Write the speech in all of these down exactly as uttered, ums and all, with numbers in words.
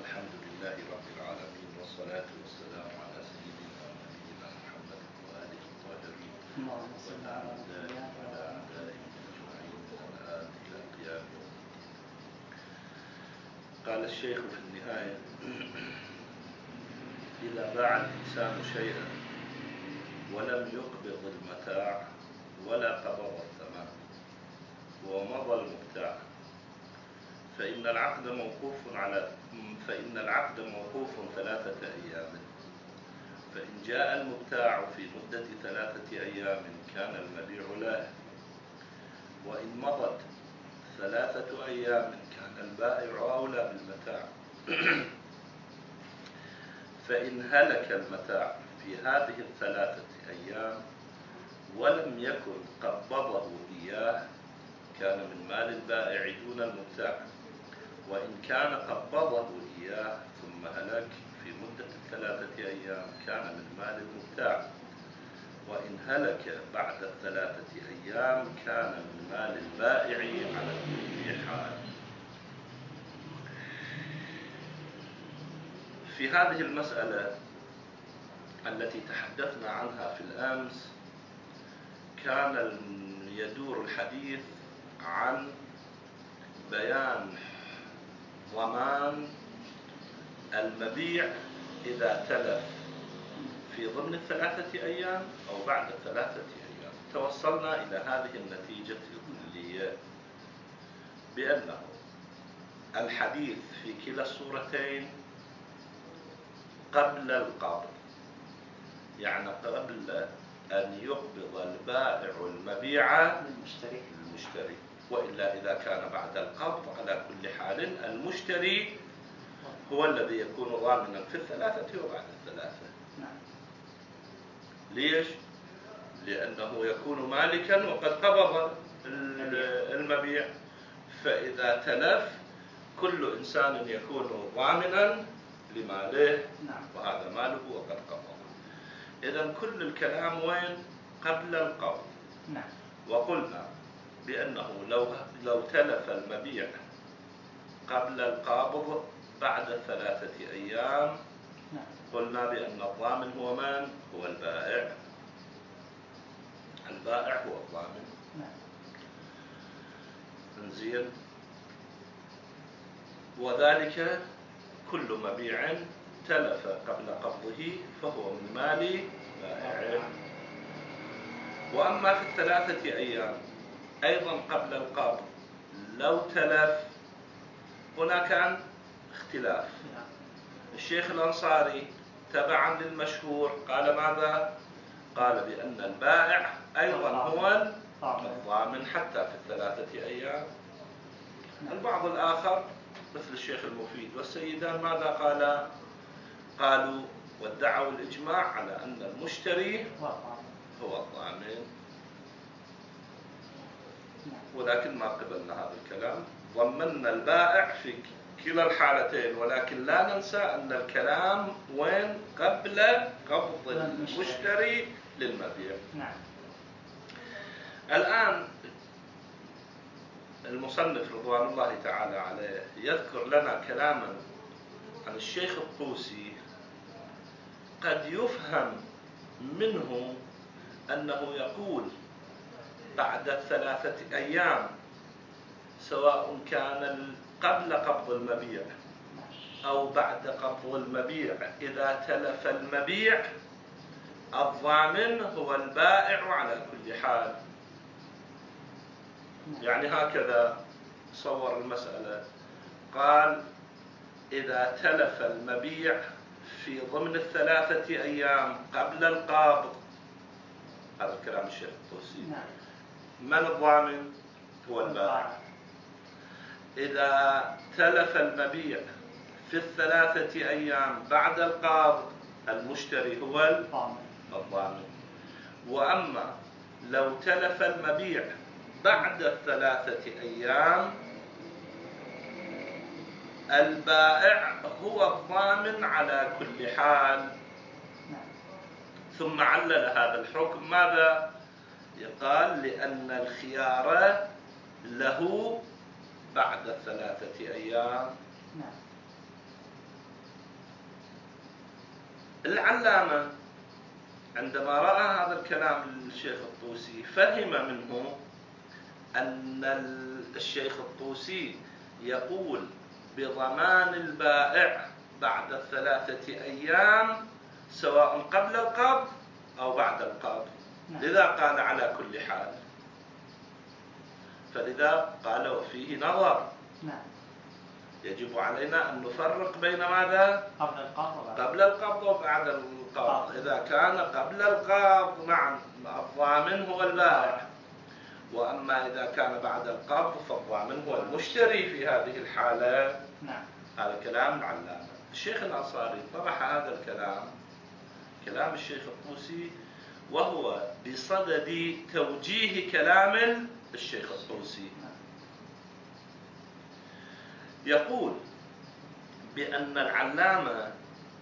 الحمد لله رب العالمين، والصلاة والسلام على سيدنا ونبينا محمد وآله الطاهرين اللهم صل على وعلى أعدائه أجمعين من الآن إلى قيام يوم الدين. قال الشيخ في النهاية: إذا باع الإنسان شيئا ولم يقبض المتاع ولا قبض الثمن ومضى المبتاع، فإن العقد موقوف على فإن العقد موقوف ثلاثة أيام. فإن جاء المبتاع في مدة ثلاثة أيام كان المبيع له، وإن مضت ثلاثة أيام كان البائع أولى بالمتاع. فإن هلك المتاع في هذه الثلاثة أيام ولم يكن قبضه إياه كان من مال البائع دون المبتاع، وإن كان قبضه إياه ثم هلك في مدة الثلاثة أيام كان من مال المبتاع، وإن هلك بعد الثلاثة أيام كان من مال البائع على كل حال. في هذه المسألة التي تحدثنا عنها في الأمس كان يدور الحديث عن بيان ضمان المبيع إذا تلف في ضمن الثلاثة أيام أو بعد الثلاثة أيام. توصلنا إلى هذه النتيجة الكلية بأنه الحديث في كلا الصورتين قبل القبض، يعني قبل أن يقبض البائع المبيع للمشتري المشتري، وإلا إذا كان بعد القبض على كل حال المشتري هو الذي يكون ضامنا في الثلاثة وبعد الثلاثة. نعم. ليش؟ لأنه يكون مالكا وقد قبض المبيع، فإذا تلف كل إنسان يكون ضامنا لماله. نعم. وهذا ماله وقد قبض. إذن كل الكلام وين؟ قبل القبض. نعم. وقلنا بأنه لو لو تلف المبيع قبل القبض بعد الثلاثة أيام نعم. قلنا بأن الضامن هو من؟ هو البائع. البائع هو الضامن. نعم. انزين. وذلك كل مبيع تلف قبل قبضه فهو من مال بائعه. وأما في الثلاثة أيام أيضا قبل القبض لو تلف هنا كان اختلاف. الشيخ الأنصاري تبعا للمشهور قال ماذا؟ قال بأن البائع أيضا هو الضامن حتى في الثلاثة أيام. البعض الآخر مثل الشيخ المفيد والسيدان ماذا قال؟ قالوا وادعوا الإجماع على أن المشتري هو الضامن، ولكن ما قبلنا هذا الكلام، ضمننا البائع في كلا الحالتين، ولكن لا ننسى أن الكلام وين؟ قبل قبض المشتري للمبيع. نعم. الآن المصنف رضوان الله تعالى عليه يذكر لنا كلاما عن الشيخ الطوسي قد يفهم منه أنه يقول بعد الثلاثة أيام سواء كان قبل قبض المبيع أو بعد قبض المبيع، إذا تلف المبيع الضامن هو البائع على كل حال. يعني هكذا صور المسألة. قال إذا تلف المبيع في ضمن الثلاثة أيام قبل القبض، هذا كلام الشيخ الطوسي، من الضامن؟ هو البائع. إذا تلف المبيع في الثلاثة أيام بعد القبض المشتري هو الضامن. وأما لو تلف المبيع بعد الثلاثة أيام البائع هو الضامن على كل حال. ثم علل هذا الحكم ماذا؟ يقال لأن الخيار له بعد الثلاثة أيام. العلامة عندما رأى هذا الكلام للشيخ الطوسي فهم منه أن الشيخ الطوسي يقول بضمان البائع بعد الثلاثة أيام سواء قبل القبض أو بعد القبض. لذا قال على كل حال، فلذا قال وفيه نظر. نعم. يجب علينا أن نفرق بين ماذا؟ قبل القبض وبعد قبل القبض وبعد القبض. إذا كان قبل القبض نعم الضامن هو البائع، وأما إذا كان بعد القبض فالضامن هو المشتري في هذه الحالة. نعم. هذا كلام العلامة. الشيخ الأنصاري طرح هذا الكلام، كلام الشيخ الطوسي، وهو بصدد توجيه كلام الشيخ الطوسي. يقول بأن العلامة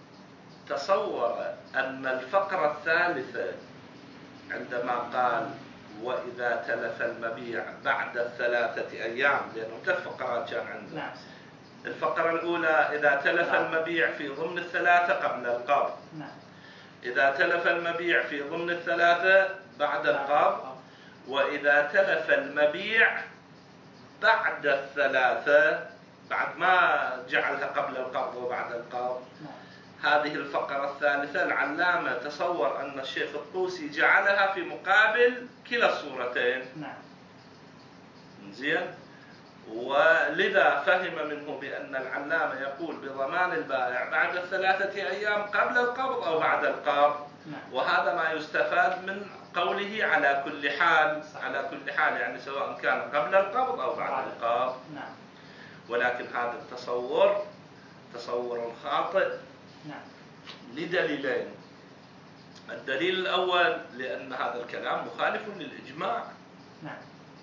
تصور أن الفقرة الثالثة عندما قال وإذا تلف المبيع بعد الثلاثة أيام، لأنه ثلاث فقرات كان عنده. نعم. الفقرة الأولى إذا تلف المبيع في ضمن الثلاثة قبل القبض. نعم. إذا تلف المبيع في ضمن الثلاثة بعد القبض. وإذا تلف المبيع بعد الثلاثة، بعد ما جعلها قبل القبض وبعد القبض. هذه الفقرة الثالثة العلامة تصور أن الشيخ الطوسي جعلها في مقابل كلا الصورتين. نعم. زين. ولذا فهم منه بأن العلامة يقول بضمان البائع بعد الثلاثة أيام قبل القبض أو بعد القبض. نعم. وهذا ما يستفاد من قوله على كل حال. على كل حال يعني سواء كان قبل القبض أو بعد القبض. نعم. ولكن هذا التصور تصور خاطئ. نعم. لدليلين. الدليل الأول لأن هذا الكلام مخالف للإجماع. نعم.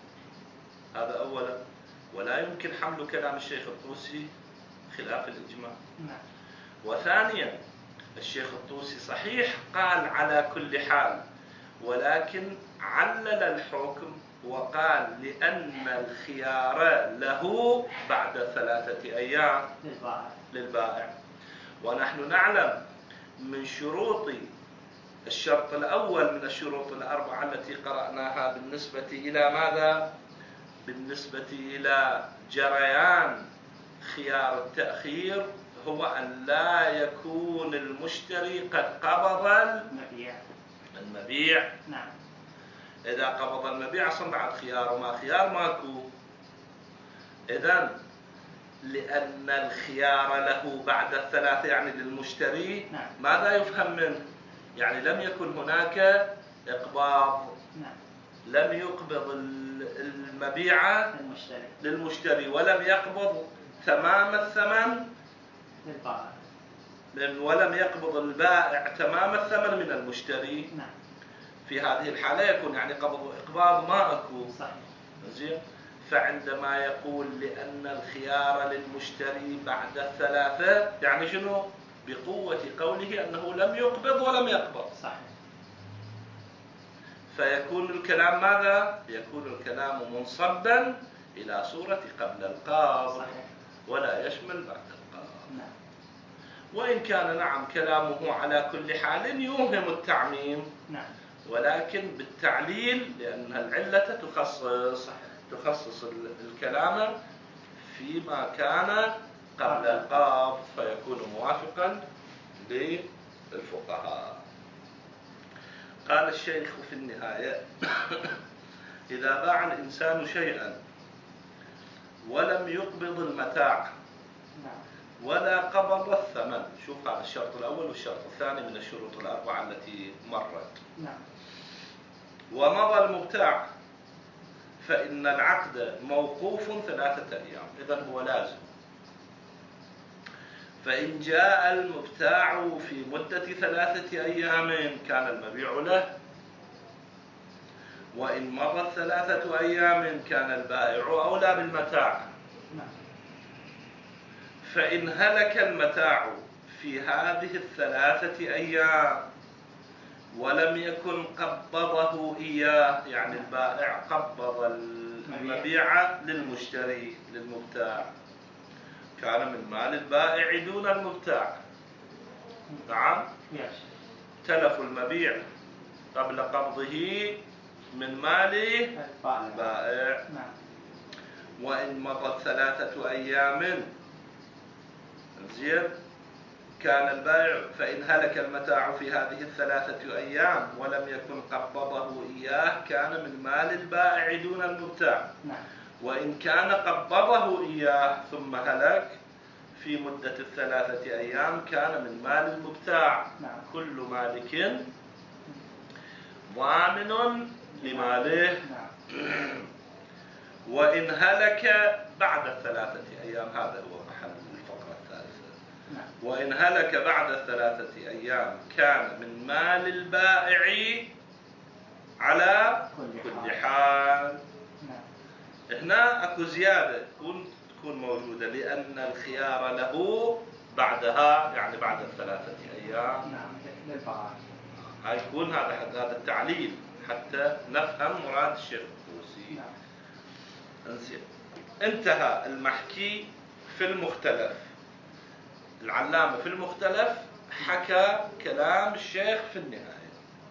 هذا أولا، ولا يمكن حمل كلام الشيخ الطوسي خلاف الإجماع. نعم. وثانيا الشيخ الطوسي صحيح قال على كل حال، ولكن علل الحكم وقال لأن الخيار له بعد ثلاثة أيام للبائع. للبائع. ونحن نعلم من شروط الشرط الأول من الشروط الأربعة التي قرأناها بالنسبة إلى ماذا؟ بالنسبة إلى جريان خيار التأخير هو أن لا يكون المشتري قد قبض المبيع. المبيع. نعم. إذا قبض المبيع أصلا بعد خيار وما خيار ماكو. إذن لأن الخيار له بعد الثلاثة يعني للمشتري. نعم. ماذا يفهم منه؟ يعني لم يكن هناك إقباض. نعم. لم يقبض المبيع للمشتري. للمشتري ولم يقبض تمام الثمن للبائع. ولم يقبض البائع تمام الثمن من المشتري. نعم. في هذه الحالة يكون يعني قبض إقباض ما أكو. صحيح. زين. فعندما يقول لأن الخيار للمشتري بعد الثلاثة يعني شنو؟ بقوة قوله أنه لم يقبض ولم يقبض. صحيح. فيكون الكلام ماذا؟ يكون الكلام منصبا إلى صورة قبل القبض ولا يشمل بعد القبض. نعم. وإن كان نعم كلامه على كل حال يوهم التعميم. نعم. ولكن بالتعليل لأن العلة تخصص تخصص الكلام فيما كان قبل القبض فيكون موافقا للفقهاء. قال الشيخ في النهاية إذا باع الإنسان شيئا ولم يقبض المتاع ولا قبض الثمن. شوف هذا الشرط الأول والشرط الثاني من الشروط الأربعة التي مرت. نعم. ومضى المبتاع فإن العقد موقوف ثلاثة أيام. إذن هو لازم. فإن جاء المبتاع في مدة ثلاثة أيام كان المبيع له، وإن مضت ثلاثة أيام كان البائع أولى بالمتاع. فإن هلك المتاع في هذه الثلاثة أيام ولم يكن قبضه إياه يعني البائع قبض المبيع للمشتري للمبتاع كان من مال البائع دون المبتاع. نعم. ياش. تلف المبيع قبل قبضه من مال البائع. نعم. وإن مضت ثلاثة أيام زين كان البائع فإن هلك المتاع في هذه الثلاثة أيام ولم يكن قبضه إياه كان من مال البائع دون المبتاع. نعم. وإن كان قبضه إياه ثم هلك في مدة الثلاثة أيام كان من مال المبتاع. نعم. كل مالك ضامن لماله. نعم. وإن هلك بعد الثلاثة أيام هذا هو محل الفقرة الثالثة. نعم. وإن هلك بعد الثلاثة أيام كان من مال البائع على كل حال. نعم. هنا أكو زيادة تكون تكون موجودة لأن الخيار له بعدها يعني بعد الثلاثة أيام. نعم. للبائع. هاي يكون هذا هذا التعليل حتى نفهم مراد الشيخ الطوسي. نعم. انزين انتهى المحكي في المختلف. العلامة في المختلف حكى كلام الشيخ في النهاية،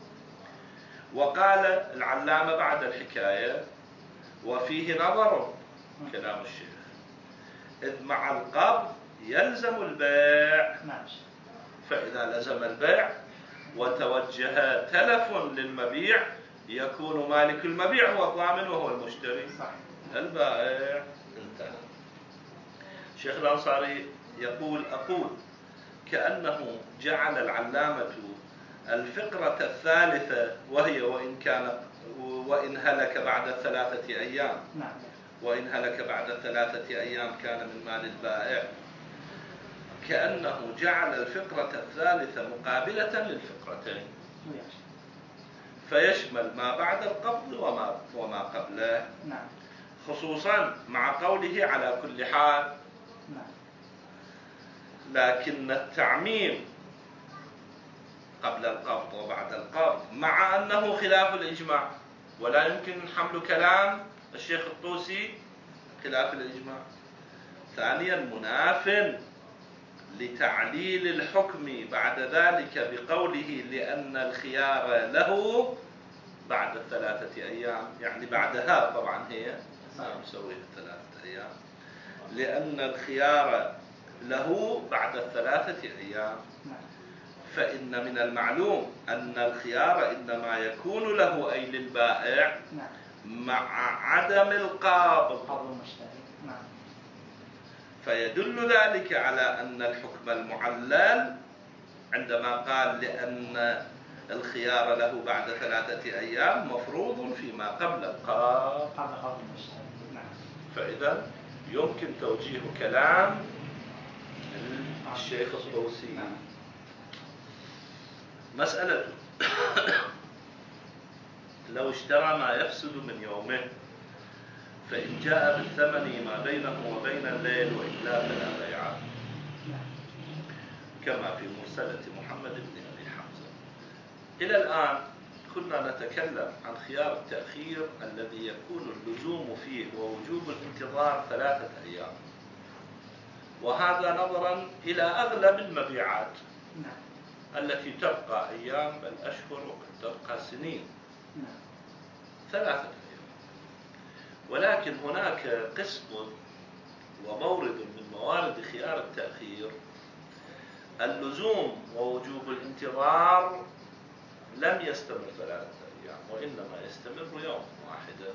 وقال العلامة بعد الحكاية وفيه نظر كلام الشيخ إذ مع القبض يلزم البيع. فإذا لزم البيع وتوجه تلف للمبيع يكون مالك المبيع هو الضامن وهو المشتري البائع. انتهى. الشيخ الأنصاري يقول أقول كأنه جعل العلامة الفقرة الثالثة وهي وإن كان وإن هلك بعد الثلاثة أيام وإن هلك بعد الثلاثة أيام كان من مال البائع، كأنه جعل الفقرة الثالثة مقابلة للفقرتين فيشمل ما بعد القبض وما وما قبله، خصوصا مع قوله على كل حال. لكن التعميم قبل القبض وبعد القبض مع أنه خلاف الإجماع، ولا يمكن حمل كلام الشيخ الطوسي خلاف الإجماع. ثانيا مناف لتعليل الحكم بعد ذلك بقوله لأن الخيار له بعد الثلاثة أيام، يعني بعدها طبعا هي ما نسويها ثلاثة أيام، لأن الخيار له بعد الثلاثة أيام. فإن من المعلوم أن الخيار إنما يكون له أي للبائع مع عدم القابض، فيدل ذلك على أن الحكم المعلل عندما قال لأن الخيار له بعد ثلاثة أيام مفروض فيما قبل القابض. فإذا يمكن توجيه كلام الشيخ الطوسي. مسألة لو اشترى ما يفسد من يومه فإن جاء بالثمن ما بينه وبين الليل وإلا فلا بيع، كما في مرسلة محمد بن أبي حمزة. إلى الآن كنا نتكلم عن خيار التأخير الذي يكون اللزوم فيه ووجوب الانتظار ثلاثة أيام، وهذا نظرا إلى أغلب المبيعات التي تبقى أيام بل أشهر وقد تبقى سنين، ثلاثة أيام. ولكن هناك قسم ومورد من موارد خيار التأخير اللزوم ووجوب الانتظار لم يستمر ثلاثة أيام وإنما يستمر يوم واحدا.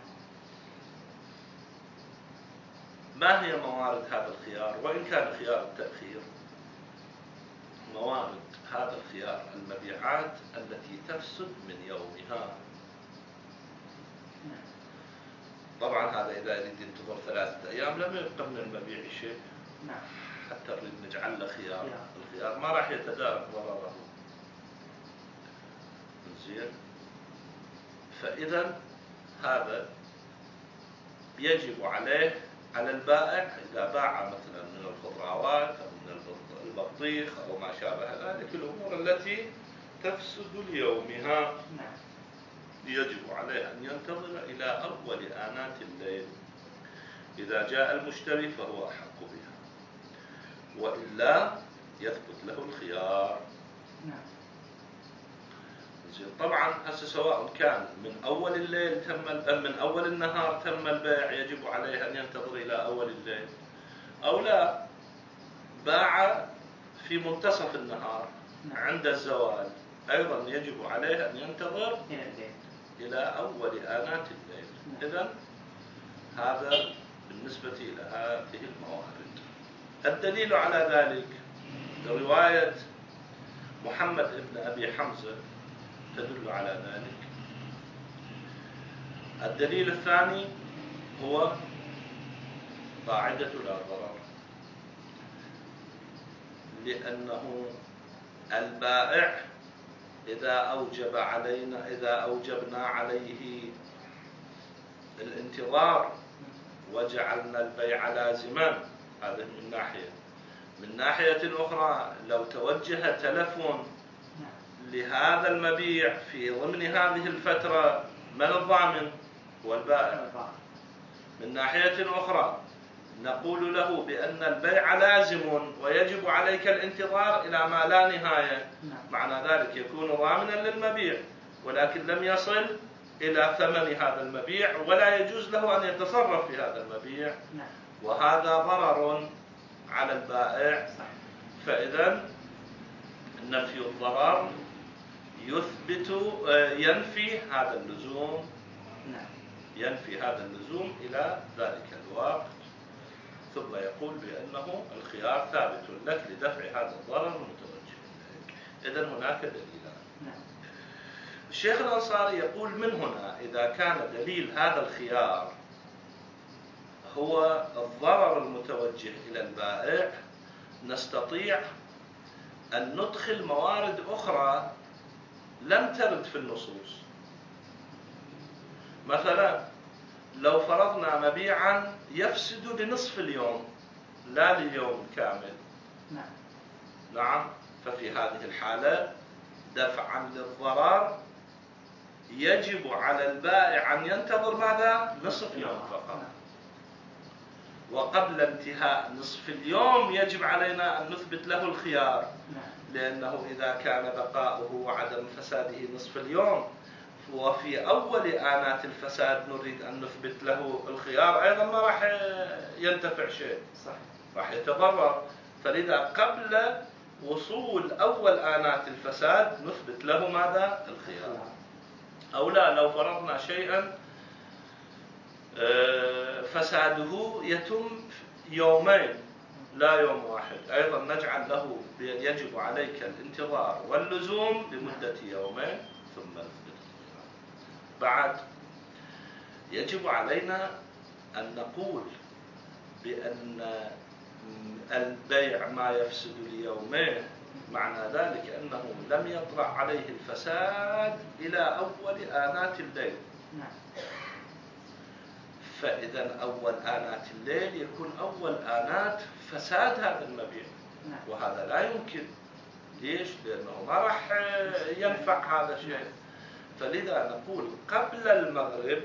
ما هي موارد هذا الخيار؟ وإن كان خيار التأخير موارد هذا الخيار المبيعات التي تفسد من يومها. طبعا هذا إذا يريد ينتظر ثلاثة أيام لم يبقى من المبيع شيء حتى نريد نجعل له خيار، الخيار ما راح يتدارك ضرره. زين، فإذا هذا يجب عليه على البائع إذا باع مثلا من الخضروات أو من البطيخ أو ما شابه ذلك الأمور التي تفسد ليومها يجب عليه أن ينتظر إلى أول آنات الليل. إذا جاء المشتري فهو أحق بها، وإلا يثبت له الخيار. نعم. زين، طبعا هسه سواء كان من أول الليل تم أم من أول النهار تم البيع يجب عليه أن ينتظر إلى أول الليل، أو لا باع في منتصف النهار عند الزوال أيضا يجب عليه أن ينتظر إلى أول آنات الليل. إذن هذا بالنسبة إلى هذه الموارد. الدليل على ذلك رواية محمد بن أبي حمزة تدل على ذلك. الدليل الثاني هو قاعدة لا ضرر، لأنه البائع إذا أوجب علينا إذا أوجبنا عليه الانتظار وجعلنا البيع لازما، هذا من ناحية. من ناحية أخرى لو توجه تلفون لهذا المبيع في ضمن هذه الفترة من الضامن؟ هو البائع. من ناحية أخرى نقول له بأن البيع لازم ويجب عليك الانتظار إلى ما لا نهاية، معنى ذلك يكون ضامنا للمبيع ولكن لم يصل إلى ثمن هذا المبيع ولا يجوز له أن يتصرف في هذا المبيع، وهذا ضرر على البائع. فإذا نفي الضرر يثبت ينفي هذا اللزوم ينفي هذا اللزوم إلى ذلك الوقت، ثم يقول بأنه الخيار ثابت لك لدفع هذا الضرر المتوجه إليك. إذن هناك دليلان. الشيخ الأنصاري يقول من هنا إذا كان دليل هذا الخيار هو الضرر المتوجه إلى البائع نستطيع أن ندخل موارد أخرى لم ترد في النصوص. مثلا لو فرضنا مبيعا يفسد لنصف اليوم لا لليوم كامل، نعم نعم ففي هذه الحالة دفعا للضرر يجب على البائع أن ينتظر ماذا؟ نصف يوم فقط، وقبل انتهاء نصف اليوم يجب علينا أن نثبت له الخيار، لأنه إذا كان بقاؤه وعدم فساده نصف اليوم وفي أول آنات الفساد نريد أن نثبت له الخيار أيضا ما راح ينتفع شيء، راح يتضرر. فلذا قبل وصول أول آنات الفساد نثبت له ماذا؟ الخيار. أو لا لو فرضنا شيئا فساده يتم يومين لا يوم واحد، أيضا نجعل له يجب عليك الانتظار واللزوم لمدة يومين ثم نثبت الخيار. بعد يجب علينا أن نقول بأن البيع ما يفسد ليومين، معنى ذلك أنه لم يطرأ عليه الفساد إلى أول آنات الليل. فإذا أول آنات الليل يكون أول آنات فساد هذا المبيع، وهذا لا يمكن. ليش؟ لأنه ما راح ينفع هذا الشيء. فلذا نقول قبل المغرب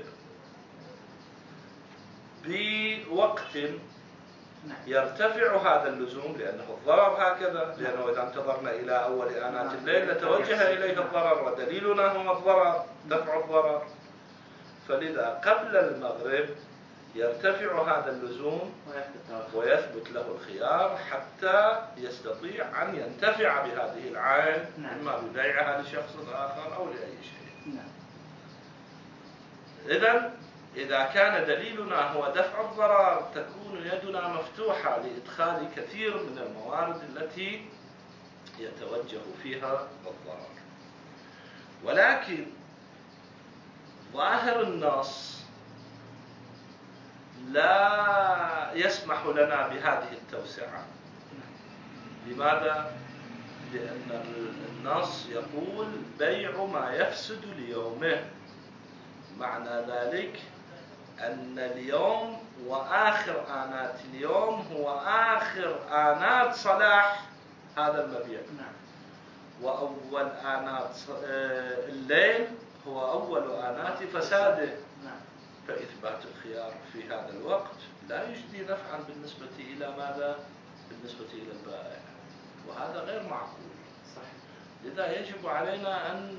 بوقت يرتفع هذا اللزوم، لأنه الضرر هكذا، لأنه إذا انتظرنا إلى أول آنات الليل لتوجه إليه الضرر، ودليلنا هو الضرر دفع الضرر. فلذا قبل المغرب يرتفع هذا اللزوم ويثبت له الخيار حتى يستطيع أن ينتفع بهذه العين، إما ببيعها لشخص آخر أو لأي شيء. إذن إذا كان دليلنا هو دفع الضرر تكون يدنا مفتوحة لإدخال كثير من الموارد التي يتوجه فيها الضرر. ولكن ظاهر النص لا يسمح لنا بهذه التوسعة. لماذا؟ لأن النص يقول بيع ما يفسد ليومه، معنى ذلك أن اليوم وآخر آنات اليوم هو آخر آنات صلاح هذا المبيع، وأول آنات الليل هو أول آنات فساده. فإثبات الخيار في هذا الوقت لا يجدي نفعا بالنسبة إلى ماذا؟ بالنسبة إلى البائع. وهذا غير معقول. صحيح. لذا يجب علينا أن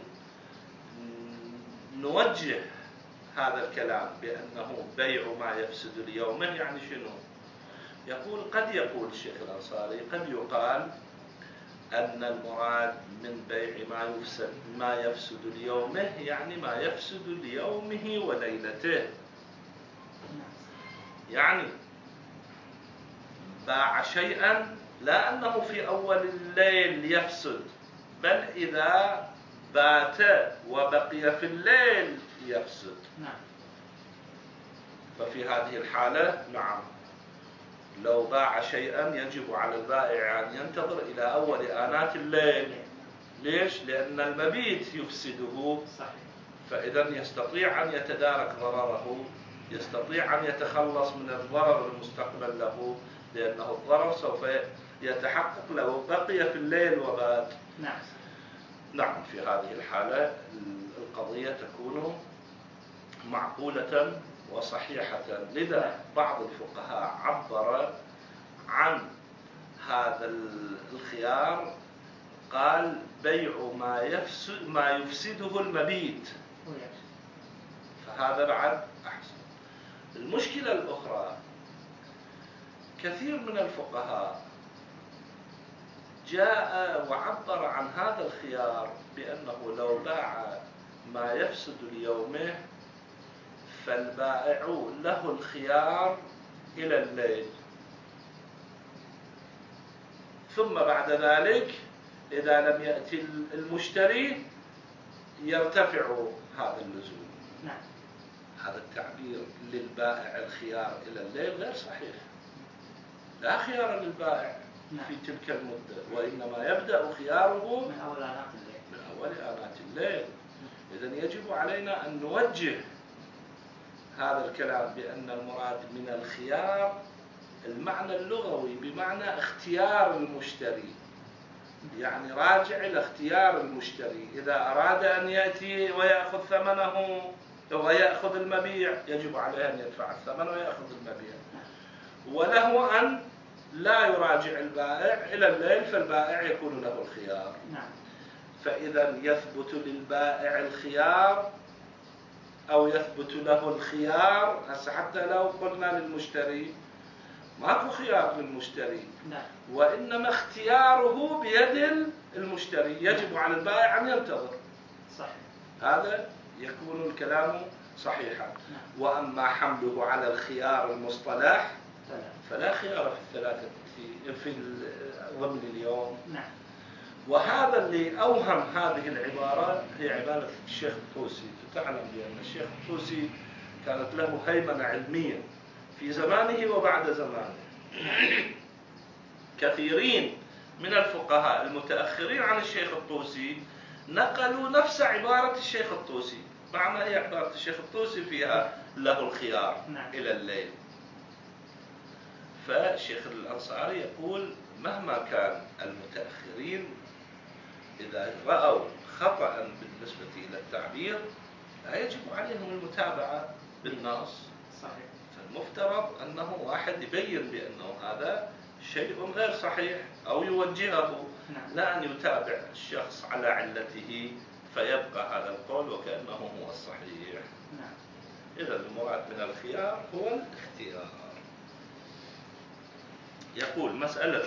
نوجه هذا الكلام بأنه بيع ما يفسد ليومه. يعني شنو؟ يقول قد يقول الشيخ الأنصاري قد يقال أن المراد من بيع ما يفسد ما يفسد ليومه يعني ما يفسد ليومه وليلته. يعني باع شيئا لا أنه في أول الليل يفسد، بل إذا بات وبقي في الليل يفسد. نعم. ففي هذه الحالة نعم، لو باع شيئا يجب على البائع أن ينتظر إلى أول آنات الليل. ليش؟ لأن المبيت يفسده. صحيح. فإذا يستطيع أن يتدارك ضرره، يستطيع أن يتخلص من الضرر المستقبل له، لأنه الضرر سوف يتحقق لو بقي في الليل وبات. نعم. نعم، في هذه الحالة القضية تكون معقولة وصحيحة. لذا بعض الفقهاء عبر عن هذا الخيار قال بيع ما يفسد ما يفسده المبيت، فهذا بعد أحسن. المشكلة الأخرى كثير من الفقهاء جاء وعبر عن هذا الخيار بأنه لو باع ما يفسد ليومه فالبائع له الخيار إلى الليل، ثم بعد ذلك إذا لم يأتي المشتري يرتفع هذا اللزوم. نعم. هذا التعبير للبائع الخيار إلى الليل غير صحيح. لا خيار للبائع نعم. في تلك المدة، وإنما يبدأ خياره من أول آنات الليل. من أول آنات الليل. إذن يجب علينا أن نوجه هذا الكلام بأن المراد من الخيار المعنى اللغوي بمعنى اختيار المشتري. يعني راجع إلى اختيار المشتري، إذا أراد أن يأتي ويأخذ ثمنه ويأخذ المبيع يجب عليه أن يدفع الثمن ويأخذ المبيع، وله أن لا يراجع البائع إلى الليل، فالبائع يكون له الخيار. نعم. فإذا يثبت للبائع الخيار أو يثبت له الخيار. هسه حتى لو قلنا للمشتري ماكو خيار للمشتري، نعم. وإنما اختياره بيد المشتري، يجب على البائع أن ينتظر. صحيح. هذا يكون الكلام صحيحا. نعم. وأما حمله على الخيار المصطلح فلا, فلا خيار في الثلاثة في ضمن اليوم. نعم. وهذا اللي أوهم هذه العبارة هي عبارة الشيخ الطوسي. تعلم بأن الشيخ الطوسي كانت له هيمنة علمية في زمانه وبعد زمانه. كثيرين من الفقهاء المتأخرين عن الشيخ الطوسي نقلوا نفس عبارة الشيخ الطوسي، مع ما هي عبارة الشيخ الطوسي فيها له الخيار نعم. إلى الليل. فالشيخ الأنصاري يقول مهما كان المتأخرين إذا رأوا خطأ بالنسبة إلى التعبير لا يجب عليهم المتابعة بالنص. صحيح. فالمفترض أنه واحد يبين بأنه هذا شيء غير صحيح أو يوجهه. نعم. لا أن يتابع الشخص على علته فيبقى هذا القول وكأنه هو الصحيح. نعم. إذا المراد من الخيار هو الاختيار. يقول مسألة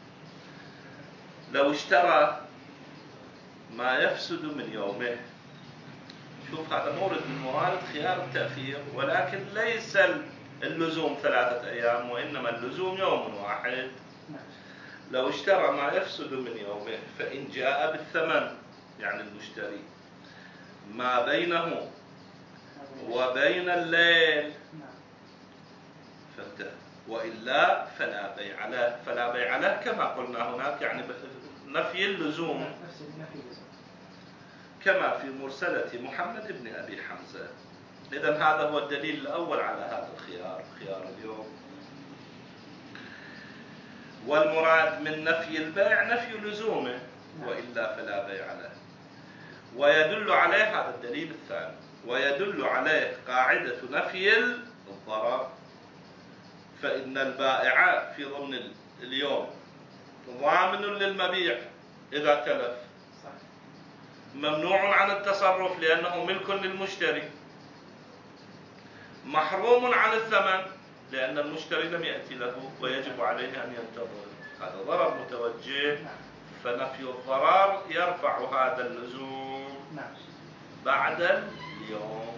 لو اشترى ما يفسد من يومه. شوف هذا مورد من موارد خيار التأخير، ولكن ليس اللزوم ثلاثة أيام وإنما اللزوم يوم واحد. لو اشترى ما يفسد من يومه فإن جاء بالثمن يعني المشتري ما بينه وبين الليل فانتهى، وإلا فلا بيع له. فلا بيع له كما قلنا هناك يعني نفي اللزوم، كما في مرسلة محمد بن أبي حمزة. إذن هذا هو الدليل الأول على هذا الخيار، خيار اليوم. والمراد من نفي البيع نفي لزومه، وإلا فلا بيع له. ويدل عليه هذا الدليل الثاني، ويدل عليه قاعدة نفي الضرر. فإن البائع في ضمن اليوم ضامن للمبيع إذا تلف، ممنوع عن التصرف لأنه ملك للمشتري، محروم عن الثمن لأن المشتري لم يأتي له ويجب عليه أن ينتظر. هذا ضرر متوجه، فنفي الضرر يرفع هذا اللزوم بعد اليوم.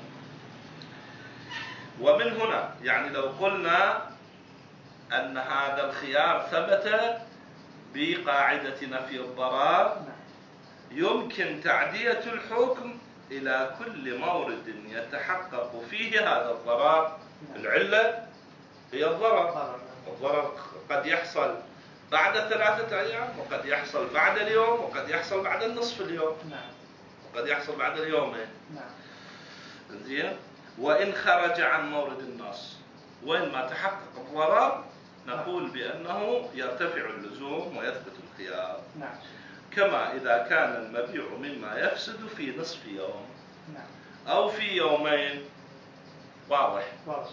ومن هنا يعني لو قلنا أن هذا الخيار ثبت بقاعدة نفي الضرر، يمكن تعدية الحكم إلى كل مورد يتحقق فيه هذا الضرر. العلة هي الضرر، الضرر قد يحصل بعد ثلاثة أيام، وقد يحصل بعد اليوم، وقد يحصل بعد النصف اليوم، وقد يحصل بعد اليومين. زين. وإن خرج عن مورد النص وإن ما تحقق الضرر نقول بأنه يرتفع اللزوم ويثبت الخيار. كما إذا كان المبيع مما يفسد في نصف يوم أو في يومين، واضح،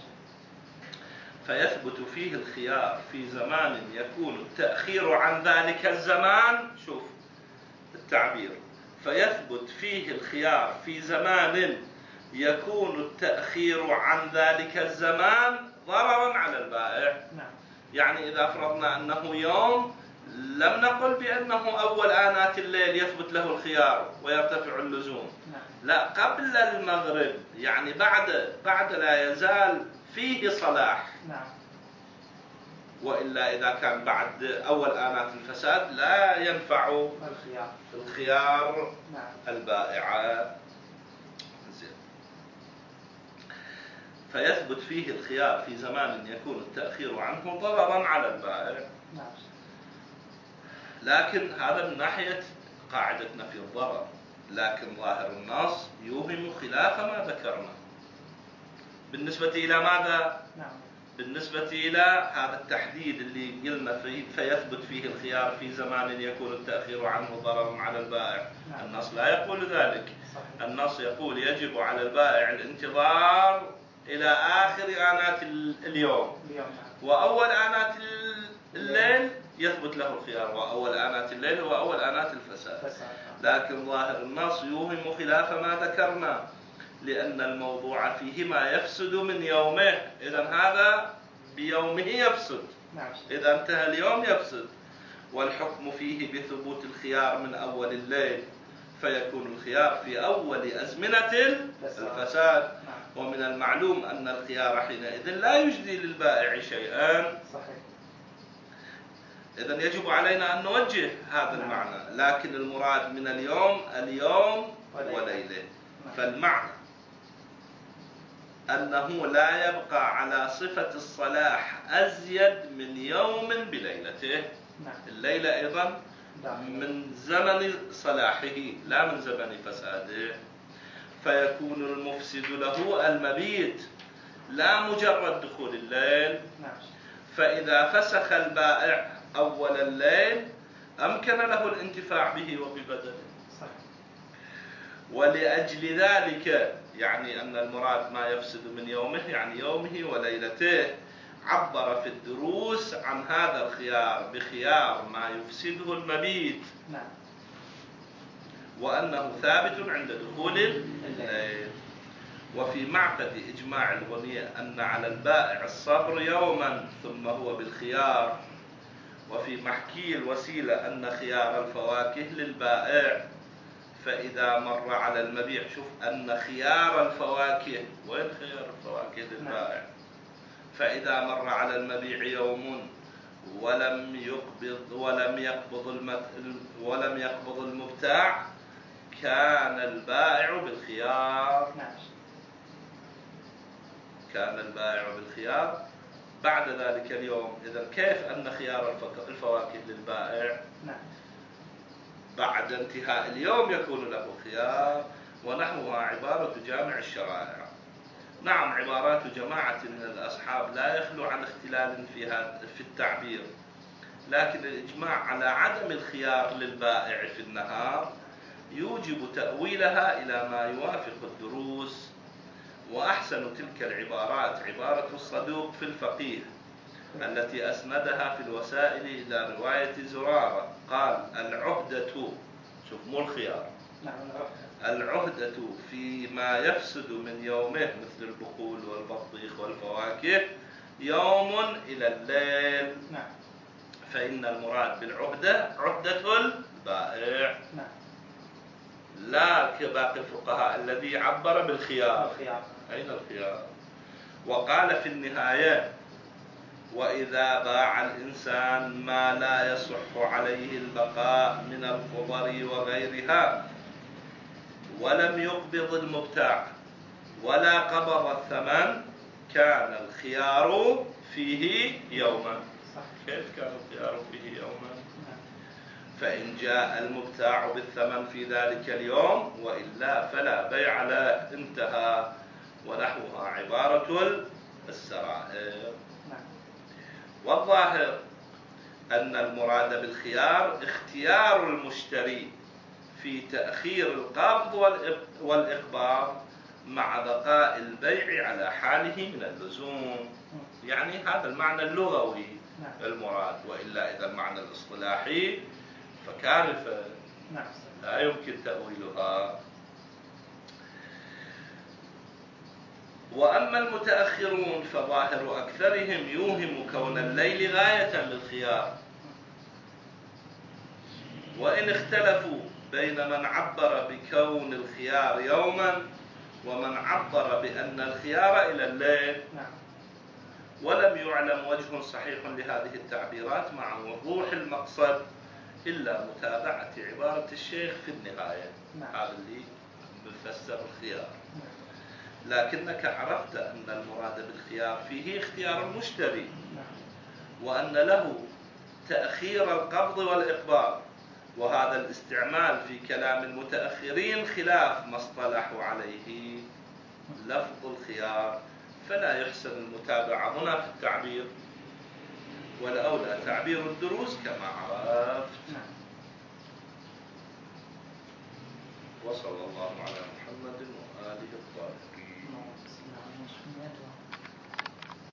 فيثبت فيه الخيار في زمان يكون التأخير عن ذلك الزمان. شوف التعبير، فيثبت فيه الخيار في زمان يكون التأخير عن ذلك الزمان ضررا على البائع. يعني إذا فرضنا أنه يوم، لم نقل بأنه أول آنات الليل يثبت له الخيار ويرتفع اللزوم، لا، قبل المغرب، يعني بعد بعد لا يزال فيه صلاح. وإلا إذا كان بعد أول آنات الفساد لا ينفع الخيار البائع. فيثبت فيه الخيار في زمان يكون التأخير عنه ضررا على البائع. لكن هذا من ناحية قاعدة نفي الضرر، لكن ظاهر النص يوهم خلاف ما ذكرنا. بالنسبة إلى ماذا؟ بالنسبة إلى هذا التحديد اللي قلنا فيه فيثبت فيه الخيار في زمان يكون التأخير عنه ضررا على البائع. النص لا يقول ذلك. النص يقول يجب على البائع الانتظار إلى آخر آنات اليوم، وأول آنات الليل يثبت له الخيار، وأول آنات الليل هو أول آنات الفساد. لكن ظاهر النص يوهم خلاف ما ذكرنا، لأن الموضوع فيه ما يفسد من يومه، إذن هذا بيومه يفسد، إذا انتهى اليوم يفسد. والحكم فيه بثبوت الخيار من أول الليل، فيكون الخيار في أول أزمنة الفساد. ومن المعلوم أن الخيار حينئذ لا يجدي للبائع شيئا. إذن يجب علينا أن نوجه هذا المعنى، لكن المراد من اليوم اليوم وليله. فالمعنى أنه لا يبقى على صفة الصلاح أزيد من يوم بليلته. الليلة أيضا من زمن صلاحه لا من زمن فساده، فيكون المفسد له المبيت لا مجرد دخول الليل. فإذا فسخ البائع أول الليل أمكن له الانتفاع به وببدله. ولأجل ذلك يعني أن المراد ما يفسد من يومه يعني يومه وليلته، عبر في الدروس عن هذا الخيار بخيار ما يفسده المبيت، وأنه ثابت عند دخول الليل. وفي معقد إجماع الغنية أن على البائع الصبر يوما ثم هو بالخيار. وفي محكي الوسيلة أن خيار الفواكه للبائع، فإذا مر على المبيع، شوف أن خيار الفواكه، وين خيار الفواكه للبائع؟ فإذا مر على المبيع يوم ولم يقبض ولم يقبض المت... ولم يقبض المبتاع كان البائع بالخيار. كان البائع بالخيار بعد ذلك اليوم. إذا كيف أن خيار الفواكه للبائع؟ بعد انتهاء اليوم يكون له خيار. ونحوها عبارة جامع الشرائع. نعم، عبارات جماعة من الأصحاب لا يخلو عن اختلال في هذا في التعبير، لكن الإجماع على عدم الخيار للبائع في النهار يوجب تأويلها إلى ما يوافق الدروس. وأحسن تلك العبارات عبارة الصدوق في الفقيه، التي أسندها في الوسائل إلى رواية زرارة قال العهدة، شوف مو الخيار، نعم العهدة فيما يفسد من يومه مثل البقول والبطيخ والفواكه يوم إلى الليل. نعم. فإن المراد بالعهدة عهدة البائع، نعم. لا كباقي الفقهاء الذي عبر بالخيار. الخيار. أين الخيار؟ وقال في النهاية وإذا باع الإنسان ما لا يصح عليه البقاء من الخضر وغيرها ولم يقبض المبتاع ولا قبض الثمن كان الخيار فيه يوما. كيف كان الخيار فيه يوما؟ فإن جاء المبتاع بالثمن في ذلك اليوم وإلا فلا بيع له، انتهى. ونحوها عبارة السرائر. والظاهر أن المراد بالخيار اختيار المشتري في تأخير القبض والإقباض مع بقاء البيع على حاله من اللزوم. يعني هذا المعنى اللغوي المراد، وإلا إذا المعنى الاصطلاحي فكارثة لا يمكن تأويلها. وأما المتأخرون فظاهر أكثرهم يوهم كون الليل غاية للخيار، وإن اختلفوا بين من عبر بكون الخيار يوما ومن عبر بأن الخيار إلى الليل، ولم يعلم وجه صحيح لهذه التعبيرات مع وضوح المقصد إلا متابعة عبارة الشيخ في النهاية. هذا اللي مفسر الخيار. لكنك عرفت أن المراد بالخيار فيه اختيار المشتري، وأن له تأخير القبض والإقباض، وهذا الاستعمال في كلام المتأخرين خلاف ما اصطلحوا عليه لفظ الخيار، فلا يحسن المتابعة هنا في التعبير، والأولى تعبير الدروس كما عرفت. وصلى الله على محمد وآله الطاهرين.